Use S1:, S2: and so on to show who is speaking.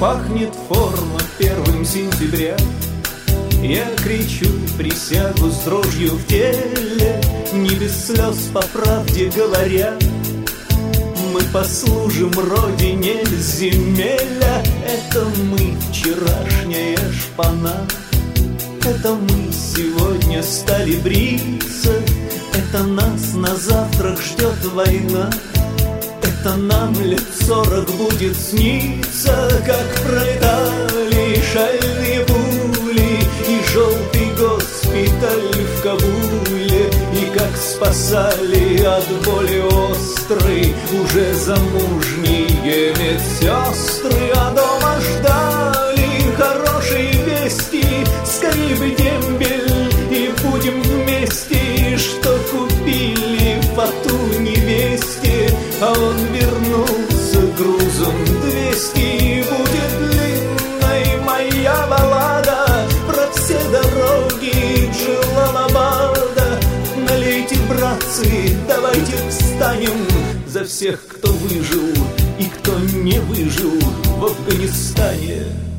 S1: Пахнет форма 1 сентября. Я кричу присягу с дрожью в теле, не без слез, по правде говоря. Мы послужим родине земеля. Это мы, вчерашняя шпана. Это мы сегодня стали бриться. Это нас на завтрак ждет война. Это нам лет 40 будет сниться, как пролетали шальные пули и желтый госпиталь в Кабуле, и как спасали от боли острой уже замужние медсестры, а дома ждали хорошие вести. Скорей бы дембель, и будем вместе, что купили фату невесте. А он вернулся грузом 200, и будет длинной моя баллада про все дороги Джалалабада. Налейте, братцы, давайте встанем за всех, кто выжил и кто не выжил в Афганистане.